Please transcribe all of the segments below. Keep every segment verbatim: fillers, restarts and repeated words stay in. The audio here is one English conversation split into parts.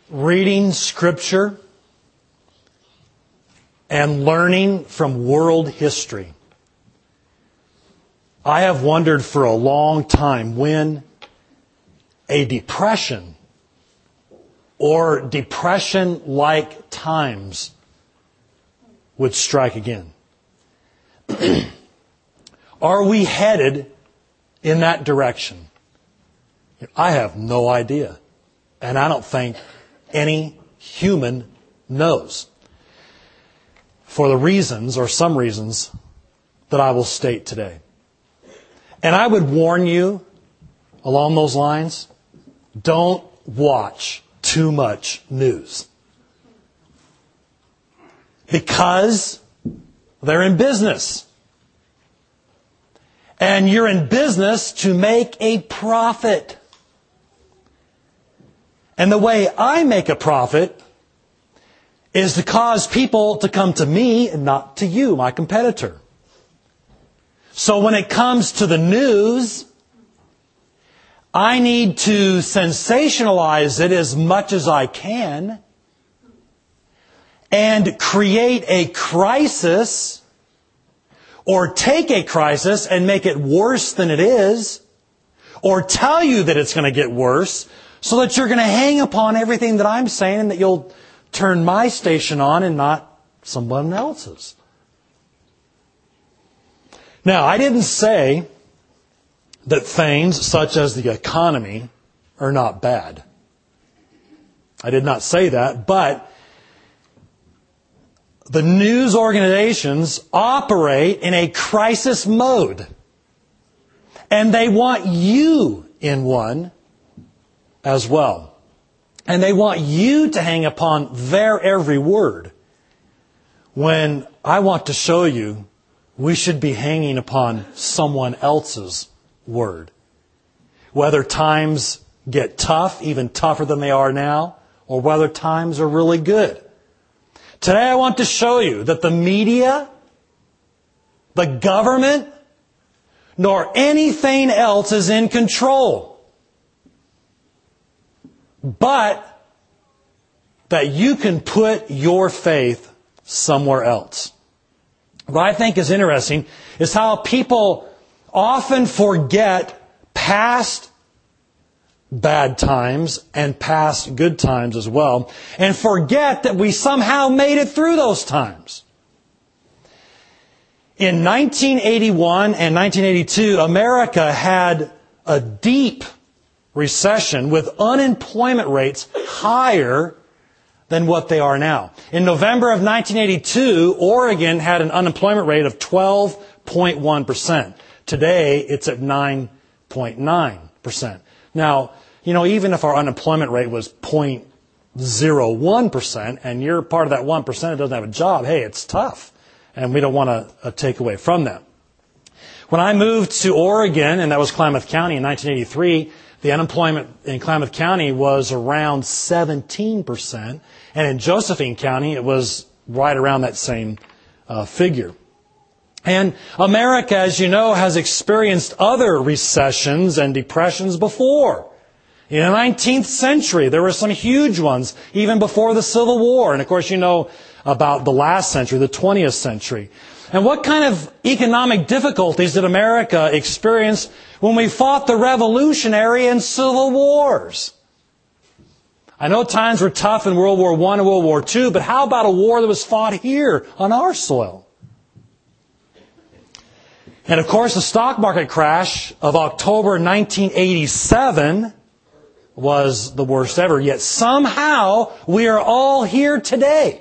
reading Scripture and learning from world history, I have wondered for a long time when a depression or depression-like times would strike again. Are we headed in that direction? I have no idea. And I don't think any human knows. For the reasons, or some reasons, that I will state today. And I would warn you, along those lines, don't watch too much news. Because they're in business. And you're in business to make a profit. And the way I make a profit is to cause people to come to me and not to you, my competitor. So when it comes to the news, I need to sensationalize it as much as I can and create a crisis or take a crisis and make it worse than it is, or tell you that it's going to get worse so that you're going to hang upon everything that I'm saying and that you'll turn my station on and not someone else's. Now, I didn't say that things such as the economy are not bad. I did not say that, but the news organizations operate in a crisis mode. And they want you in one as well. And they want you to hang upon their every word. When I want to show you, we should be hanging upon someone else's word. Whether times get tough, even tougher than they are now, or whether times are really good. Today I want to show you that the media, the government, nor anything else is in control. But that you can put your faith somewhere else. What I think is interesting is how people often forget past bad times and past good times as well, and forget that we somehow made it through those times. In nineteen eighty-one and nineteen eighty-two, America had a deep recession with unemployment rates higher than what they are now. In November of nineteen eighty-two, Oregon had an unemployment rate of twelve point one percent. Today, it's at nine point nine percent. Now, you know, even if our unemployment rate was zero point zero one percent, and you're part of that one percent that doesn't have a job, hey, it's tough. And we don't want to uh, take away from that. When I moved to Oregon, and that was Klamath County in nineteen eighty-three, the unemployment in Klamath County was around seventeen percent. And in Josephine County, it was right around that same uh, figure. And America, as you know, has experienced other recessions and depressions before. In the nineteenth century, there were some huge ones, even before the Civil War. And of course, you know about the last century, the twentieth century. And what kind of economic difficulties did America experience when we fought the Revolutionary and Civil Wars? I know times were tough in World War One and World War Two, but how about a war that was fought here on our soil? And of course, the stock market crash of October nineteen eighty-seven was the worst ever. Yet somehow we are all here today.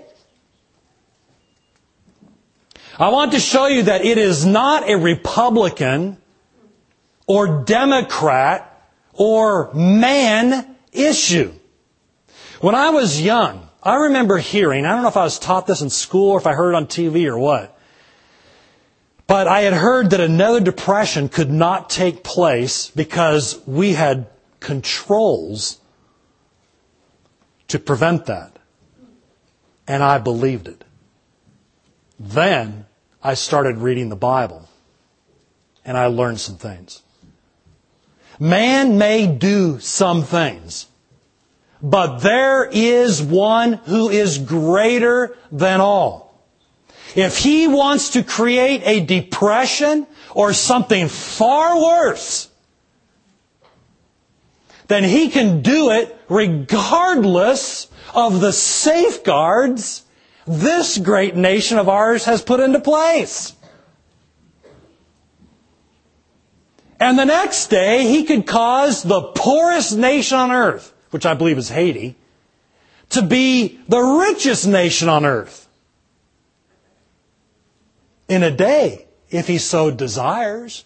I want to show you that it is not a Republican or Democrat or man issue. When I was young, I remember hearing, I don't know if I was taught this in school or if I heard it on T V or what, but I had heard that another depression could not take place because we had controls to prevent that. And I believed it. Then I started reading the Bible, and I learned some things. Man may do some things, but there is one who is greater than all. If he wants to create a depression or something far worse, then he can do it regardless of the safeguards this great nation of ours has put into place. And the next day, he could cause the poorest nation on earth, which I believe is Haiti, to be the richest nation on earth. In a day, if he so desires.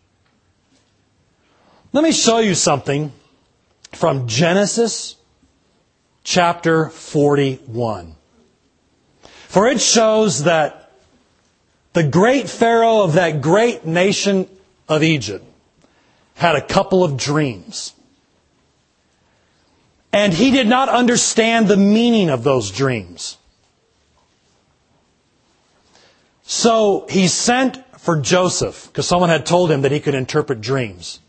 Let me show you something from Genesis chapter forty-one. For it shows that the great Pharaoh of that great nation of Egypt had a couple of dreams. And he did not understand the meaning of those dreams. So he sent for Joseph, because someone had told him that he could interpret dreams.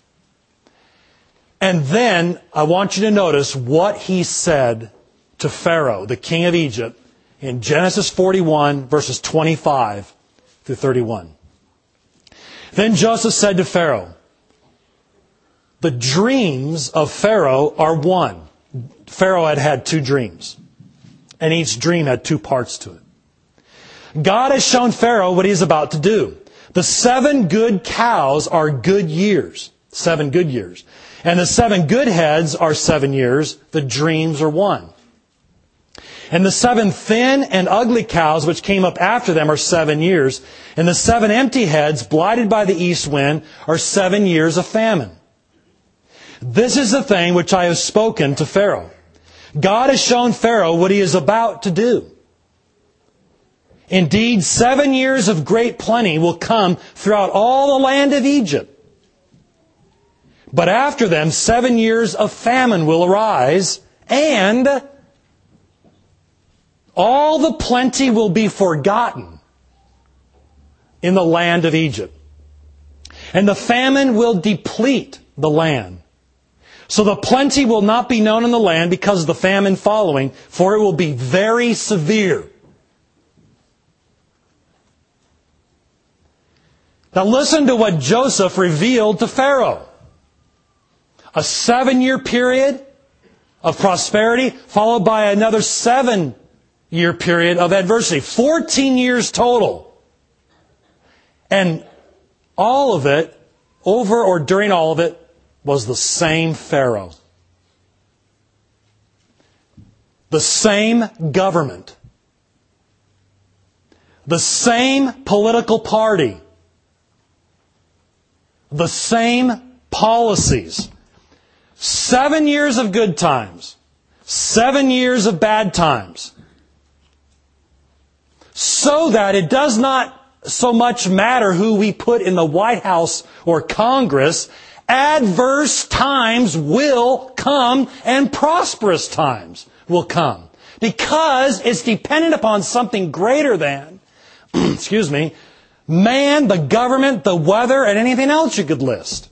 And then I want you to notice what he said to Pharaoh, the king of Egypt, in Genesis forty-one, verses twenty-five through thirty-one. Then Joseph said to Pharaoh, the dreams of Pharaoh are one. Pharaoh had had two dreams, and each dream had two parts to it. God has shown Pharaoh what he is about to do. The seven good cows are good years, seven good years. And the seven good heads are seven years. The dreams are one. And the seven thin and ugly cows which came up after them are seven years. And the seven empty heads, blighted by the east wind, are seven years of famine. This is the thing which I have spoken to Pharaoh. God has shown Pharaoh what he is about to do. Indeed, seven years of great plenty will come throughout all the land of Egypt. But after them, seven years of famine will arise, and all the plenty will be forgotten in the land of Egypt. And the famine will deplete the land. So the plenty will not be known in the land because of the famine following, for it will be very severe. Now listen to what Joseph revealed to Pharaoh. A seven-year period of prosperity, followed by another seven-year period of adversity. Fourteen years total. And all of it, over or during all of it, was the same Pharaoh. The same government. The same political party. The same policies. Seven years of good times. Seven years of bad times. So that it does not so much matter who we put in the White House or Congress, adverse times will come and prosperous times will come. Because it's dependent upon something greater than, excuse me, man, the government, the weather, and anything else you could list.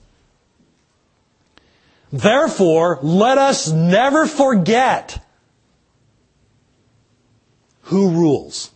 Therefore, let us never forget who rules.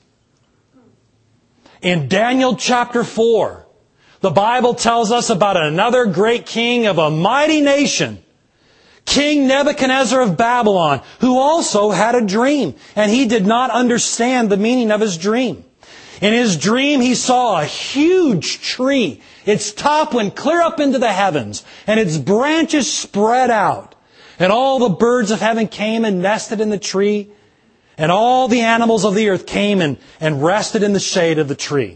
In Daniel chapter four, the Bible tells us about another great king of a mighty nation, King Nebuchadnezzar of Babylon, who also had a dream, and he did not understand the meaning of his dream. In his dream, he saw a huge tree. Its top went clear up into the heavens, and its branches spread out. And all the birds of heaven came and nested in the tree, and all the animals of the earth came and, and rested in the shade of the tree.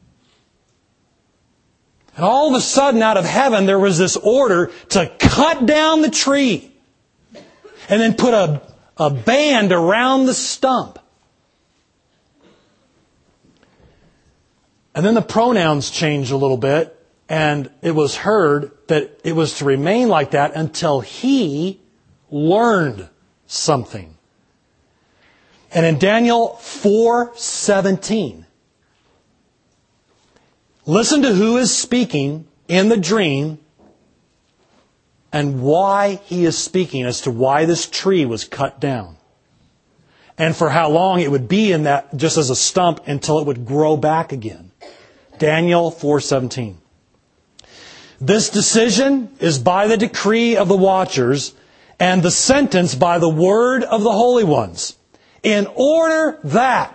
And all of a sudden, out of heaven, there was this order to cut down the tree and then put a, a band around the stump. And then the pronouns changed a little bit, and it was heard that it was to remain like that until he learned something. And in Daniel four seventeen, listen to who is speaking in the dream and why he is speaking as to why this tree was cut down. And for how long it would be in that, just as a stump, until it would grow back again. Daniel four seventeen. This decision is by the decree of the watchers, and the sentence by the word of the holy ones, in order that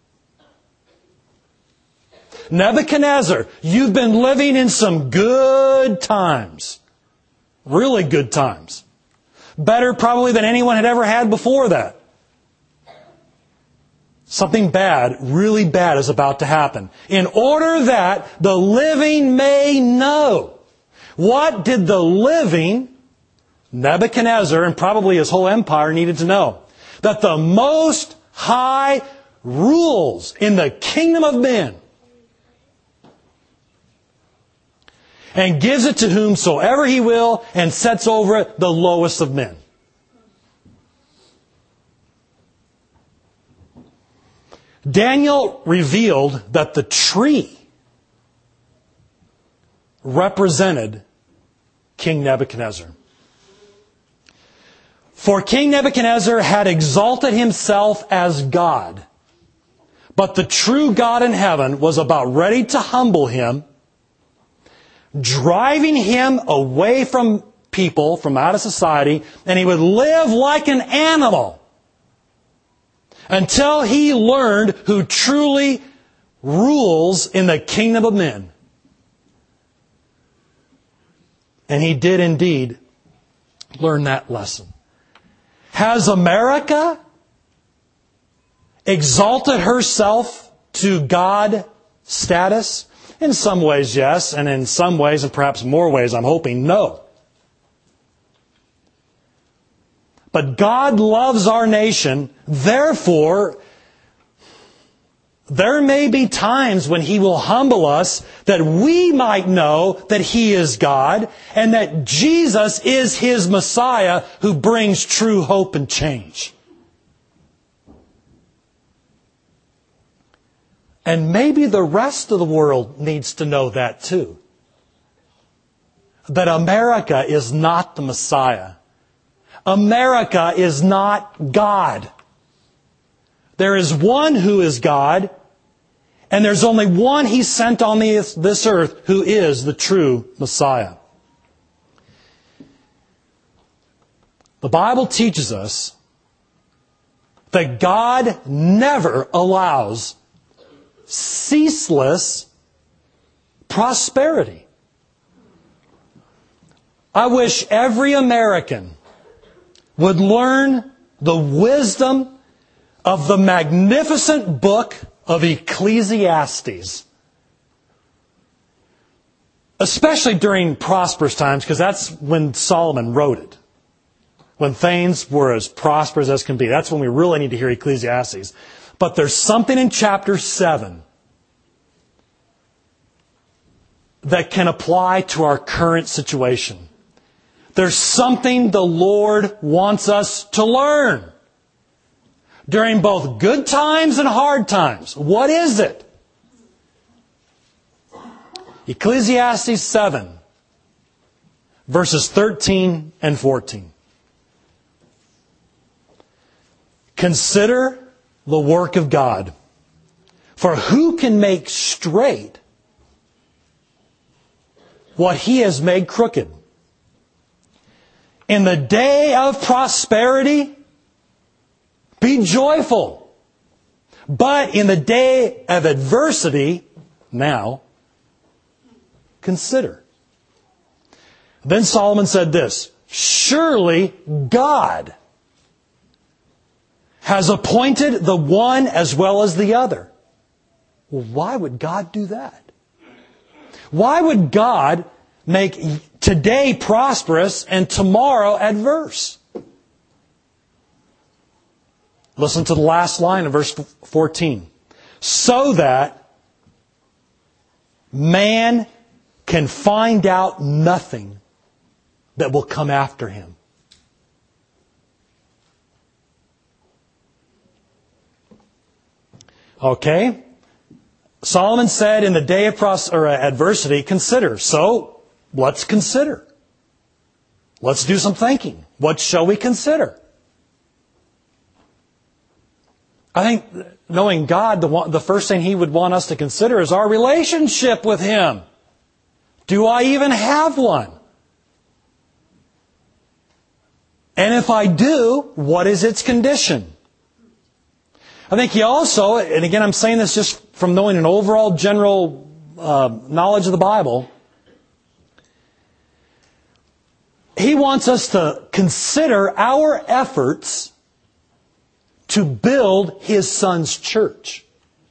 Nebuchadnezzar, you've been living in some good times. Really good times. Better probably than anyone had ever had before that. Something bad, really bad is about to happen. In order that the living may know. What did the living, Nebuchadnezzar, and probably his whole empire, needed to know? That the Most High rules in the kingdom of men, and gives it to whomsoever He will, and sets over it the lowest of men. Daniel revealed that the tree represented King Nebuchadnezzar. For King Nebuchadnezzar had exalted himself as God, but the true God in heaven was about ready to humble him, driving him away from people, from out of society, and he would live like an animal until he learned who truly rules in the kingdom of men. And he did indeed learn that lesson. Has America exalted herself to God status? In some ways, yes. And in some ways, and perhaps more ways, I'm hoping, no. But God loves our nation. Therefore, there may be times when He will humble us that we might know that He is God and that Jesus is His Messiah who brings true hope and change. And maybe the rest of the world needs to know that too. That America is not the Messiah. America is not God. There is one who is God, and there's only one He sent on this earth who is the true Messiah. The Bible teaches us that God never allows ceaseless prosperity. I wish every American would learn the wisdom of the magnificent book of Ecclesiastes. Especially during prosperous times, because that's when Solomon wrote it. When things were as prosperous as can be. That's when we really need to hear Ecclesiastes. But there's something in chapter seven that can apply to our current situation. There's something the Lord wants us to learn during both good times and hard times. What is it? Ecclesiastes seven, verses thirteen and fourteen. Consider the work of God, for who can make straight what He has made crooked? In the day of prosperity, be joyful. But in the day of adversity, now, consider. Then Solomon said this, surely God has appointed the one as well as the other. Well, why would God do that? Why would God make today prosperous and tomorrow adverse? Listen to the last line of verse fourteen. So that man can find out nothing that will come after him. Okay? Solomon said in the day of pros- or adversity, consider. So, let's consider. Let's do some thinking. What shall we consider? I think knowing God, the, one, the first thing He would want us to consider is our relationship with Him. Do I even have one? And if I do, what is its condition? I think He also, and again I'm saying this just from knowing an overall general uh, knowledge of the Bible, He wants us to consider our efforts to build His Son's church.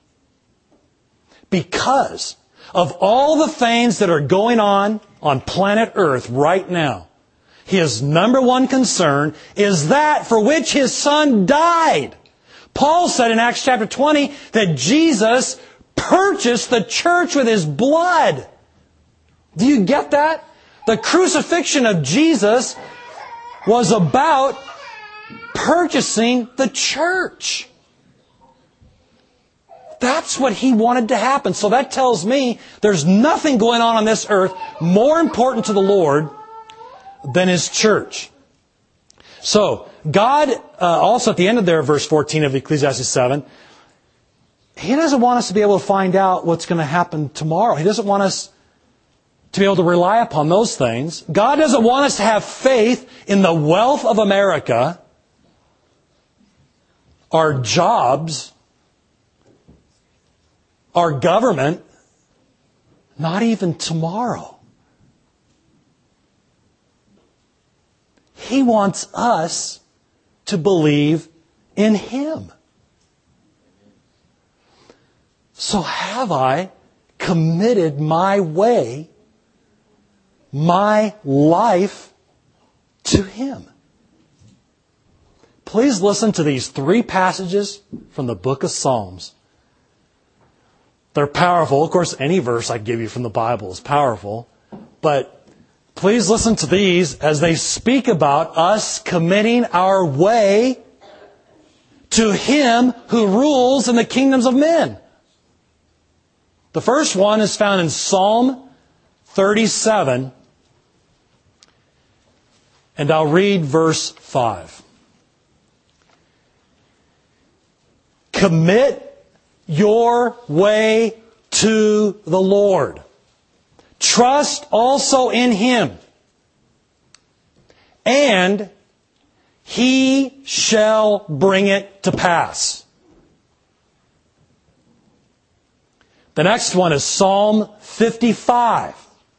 Because of all the things that are going on on planet Earth right now, His number one concern is that for which His Son died. Paul said in Acts chapter twenty that Jesus purchased the church with His blood. Do you get that? The crucifixion of Jesus was about purchasing the church. That's what He wanted to happen. So that tells me there's nothing going on on this earth more important to the Lord than His church. So, God, uh, also at the end of there, verse fourteen of Ecclesiastes seven, He doesn't want us to be able to find out what's going to happen tomorrow. He doesn't want us to be able to rely upon those things. God doesn't want us to have faith in the wealth of America, our jobs, our government, not even tomorrow. He wants us to believe in Him. So have I committed my way, my life to Him? Please listen to these three passages from the book of Psalms. They're powerful. Of course, any verse I give you from the Bible is powerful. But please listen to these as they speak about us committing our way to Him who rules in the kingdoms of men. The first one is found in Psalm thirty-seven. And I'll read verse five. Commit your way to the Lord. Trust also in Him, and He shall bring it to pass. The next one is Psalm fifty-five,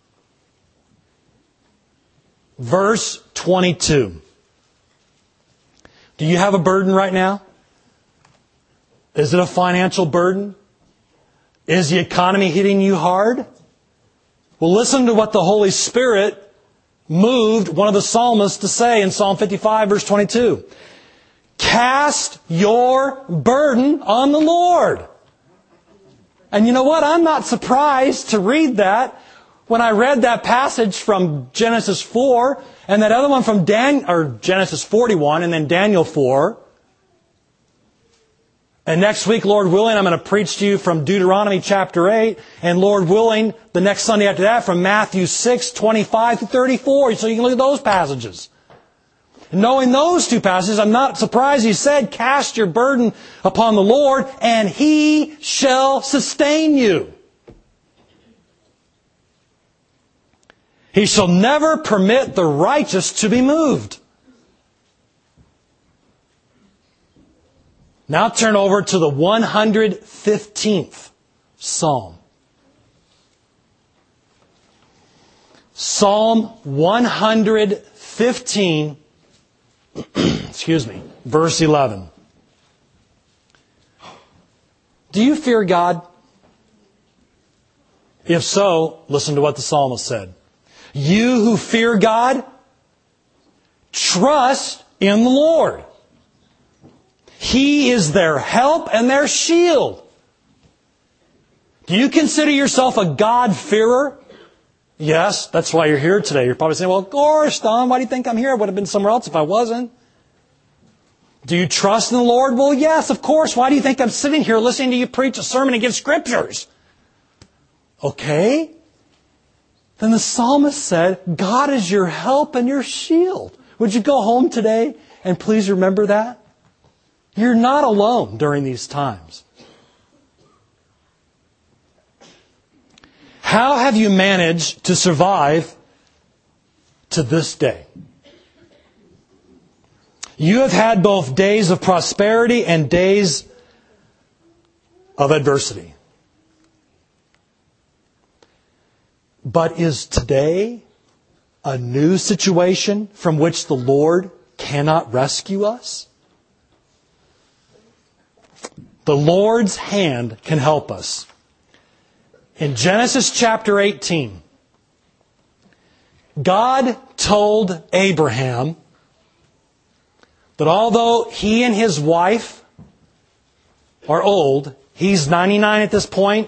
verse twenty-two. Do you have a burden right now? Is it a financial burden? Is the economy hitting you hard? Well, listen to what the Holy Spirit moved one of the psalmists to say in Psalm fifty-five, verse twenty-two. Cast your burden on the Lord. And you know what? I'm not surprised to read that when I read that passage from Genesis four and that other one from Dan, or Genesis forty-one and then Daniel four. And next week, Lord willing, I'm going to preach to you from Deuteronomy chapter eight. And Lord willing, the next Sunday after that from Matthew six, twenty-five to thirty-four. So you can look at those passages. And knowing those two passages, I'm not surprised He said, cast your burden upon the Lord and He shall sustain you. He shall never permit the righteous to be moved. Now turn over to the one hundred fifteenth Psalm. Psalm one hundred fifteen, excuse me, verse eleven. Do you fear God? If so, listen to what the psalmist said. You who fear God, trust in the Lord. He is their help and their shield. Do you consider yourself a God-fearer? Yes, that's why you're here today. You're probably saying, well, of course, Don, why do you think I'm here? I would have been somewhere else if I wasn't. Do you trust in the Lord? Well, yes, of course. Why do you think I'm sitting here listening to you preach a sermon and give scriptures? Okay. then the psalmist said, God is your help and your shield. Would you go home today and please remember that? You're not alone during these times. How have you managed to survive to this day? You have had both days of prosperity and days of adversity. But is today a new situation from which the Lord cannot rescue us? The Lord's hand can help us. In Genesis chapter eighteen, God told Abraham that although he and his wife are old, he's ninety-nine at this point,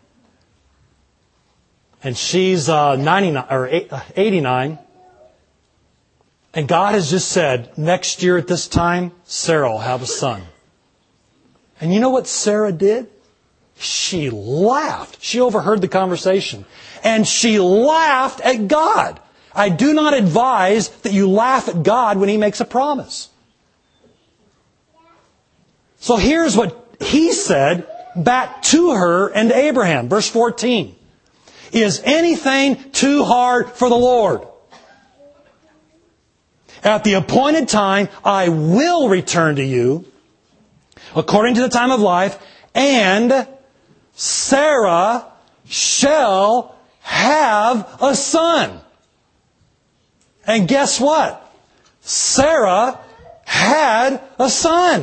and she's uh, ninety-nine or eighty-nine, and God has just said, next year at this time, Sarah will have a son. And you know what Sarah did? She laughed. She overheard the conversation. And she laughed at God. I do not advise that you laugh at God when He makes a promise. So here's what He said back to her and Abraham. Verse fourteen. Is anything too hard for the Lord? At the appointed time, I will return to you according to the time of life, and Sarah shall have a son. And guess what? Sarah had a son.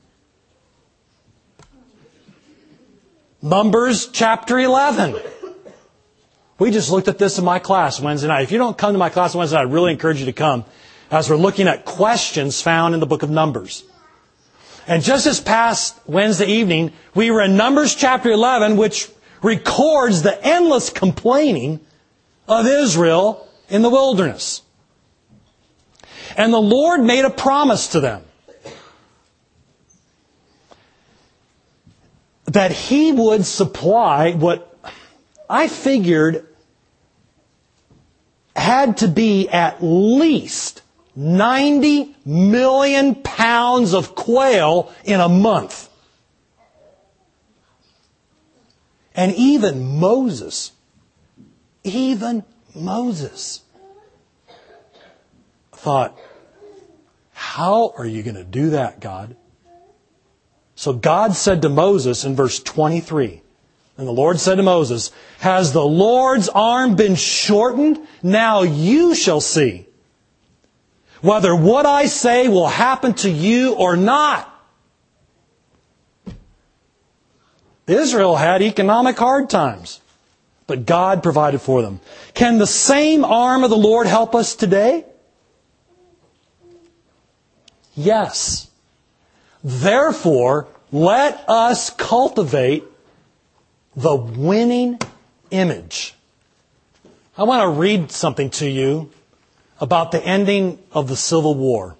Numbers chapter eleven. We just looked at this in my class Wednesday night. If you don't come to my class Wednesday night, I really encourage you to come as we're looking at questions found in the book of Numbers. And just this past Wednesday evening, we were in Numbers chapter eleven, which records the endless complaining of Israel in the wilderness. And the Lord made a promise to them that He would supply what I figured had to be at least ninety million pounds of quail in a month. And even Moses, even Moses thought, how are you going to do that, God? So God said to Moses in verse twenty-three, and the Lord said to Moses, has the Lord's arm been shortened? Now you shall see whether what I say will happen to you or not. Israel had economic hard times, but God provided for them. Can the same arm of the Lord help us today? Yes. Therefore, let us cultivate the winning image. I want to read something to you about the ending of the Civil War.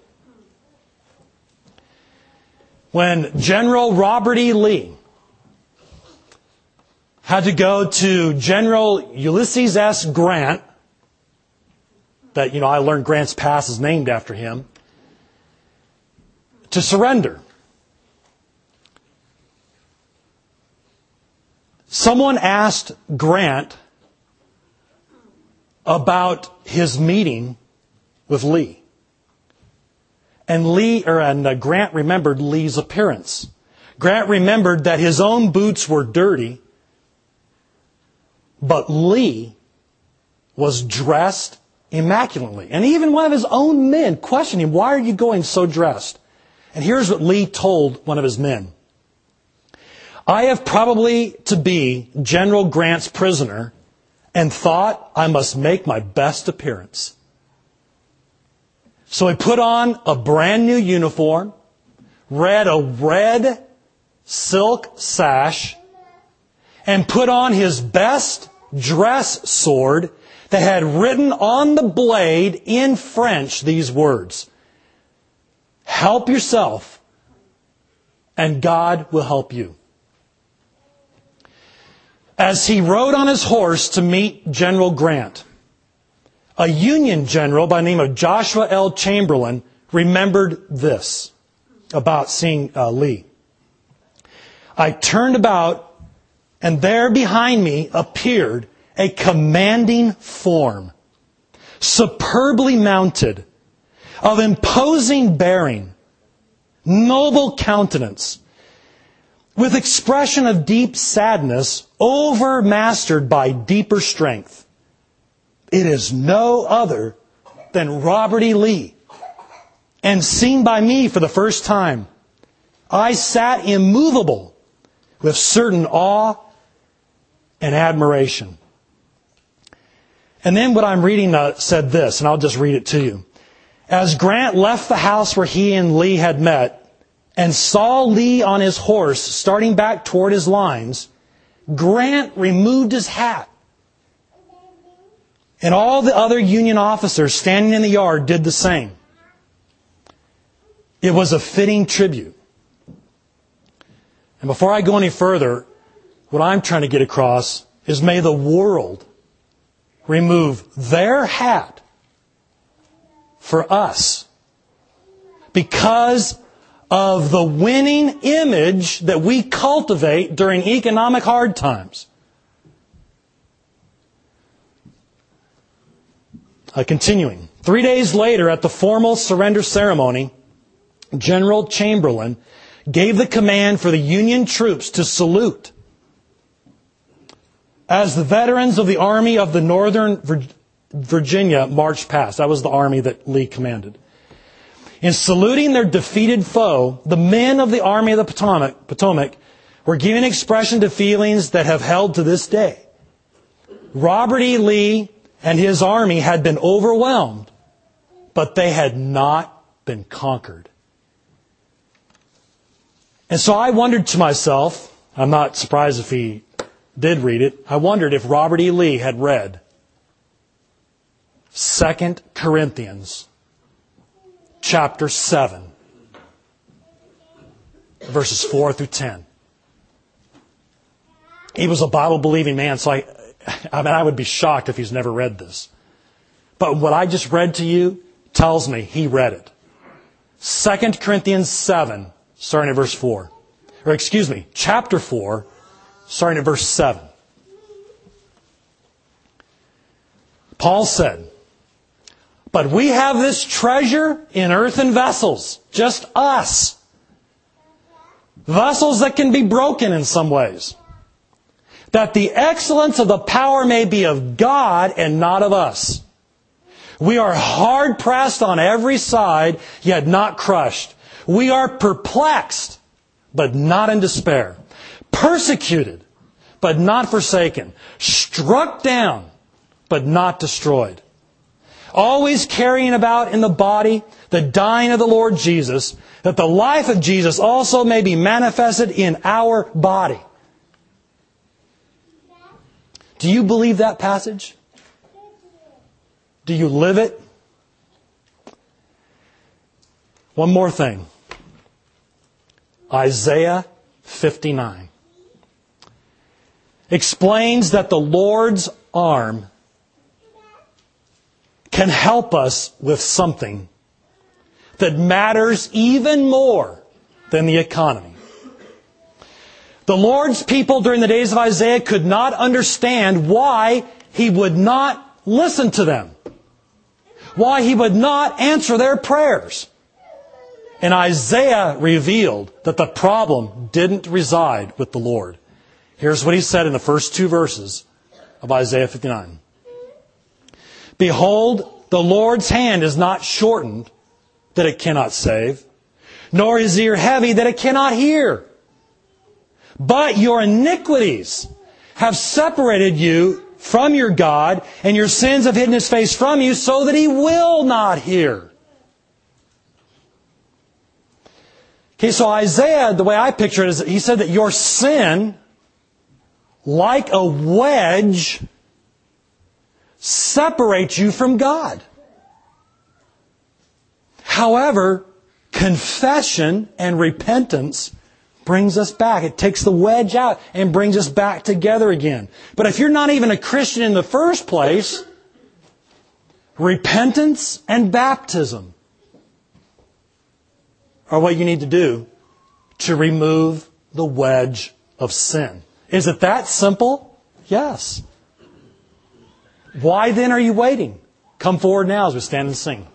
When General Robert E. Lee had to go to General Ulysses S. Grant, that, you know, I learned Grant's Pass is named after him, to surrender. Someone asked Grant about his meeting with Lee. And Lee, or and uh, Grant remembered Lee's appearance. Grant remembered that his own boots were dirty, but Lee was dressed immaculately. And even one of his own men questioned him, why are you going so dressed? And here's what Lee told one of his men. I have probably to be General Grant's prisoner and thought I must make my best appearance. So he put on a brand new uniform, read a red silk sash, and put on his best dress sword that had written on the blade in French these words, help yourself and God will help you. as he rode on his horse to meet General Grant. A Union general by the name of Joshua L. Chamberlain remembered this about seeing uh, Lee. I turned about, and there behind me appeared a commanding form, superbly mounted, of imposing bearing, noble countenance, with expression of deep sadness, overmastered by deeper strength. It is no other than Robert E. Lee. And seen by me for the first time, I sat immovable with certain awe and admiration. And then what I'm reading uh, said this, and I'll just read it to you. As Grant left the house where he and Lee had met and saw Lee on his horse starting back toward his lines, Grant removed his hat. And all the other Union officers standing in the yard did the same. It was a fitting tribute. And before I go any further, what I'm trying to get across is may the world remove their hat for us because of the winning image that we cultivate during economic hard times. Uh, continuing. Three days later, at the formal surrender ceremony, General Chamberlain gave the command for the Union troops to salute as the veterans of the Army of the Northern Virginia marched past. That was the army that Lee commanded. In saluting their defeated foe, the men of the Army of the Potomac, Potomac were giving expression to feelings that have held to this day. Robert E. Lee and his army had been overwhelmed, but they had not been conquered. And so I wondered to myself, I'm not surprised if he did read it, I wondered if Robert E. Lee had read Second Corinthians chapter seven, verses four through ten. He was a Bible-believing man, so I, I mean, I would be shocked if he's never read this. But what I just read to you tells me he read it. Second Corinthians seven, starting at verse four. Or excuse me, chapter four, starting at verse seven. Paul said, "But we have this treasure in earthen vessels, just us. Vessels that can be broken in some ways, that the excellence of the power may be of God and not of us. We are hard pressed on every side, yet not crushed. We are perplexed, but not in despair. Persecuted, but not forsaken. Struck down, but not destroyed. Always carrying about in the body the dying of the Lord Jesus, that the life of Jesus also may be manifested in our body." Do you believe that passage? Do you live it? One more thing. Isaiah fifty-nine explains that the Lord's arm can help us with something that matters even more than the economy. The Lord's people during the days of Isaiah could not understand why He would not listen to them, why He would not answer their prayers. And Isaiah revealed that the problem didn't reside with the Lord. Here's what he said in the first two verses of Isaiah fifty-nine. "Behold, the Lord's hand is not shortened that it cannot save, nor his ear heavy that it cannot hear. But your iniquities have separated you from your God, and your sins have hidden His face from you so that He will not hear." Okay, so Isaiah, the way I picture it is, he said that your sin, like a wedge, separates you from God. However, confession and repentance brings us back. It takes the wedge out and brings us back together again. But if you're not even a Christian in the first place, repentance and baptism are what you need to do to remove the wedge of sin. Is it that simple? Yes. Why then are you waiting? Come forward now as we stand and sing.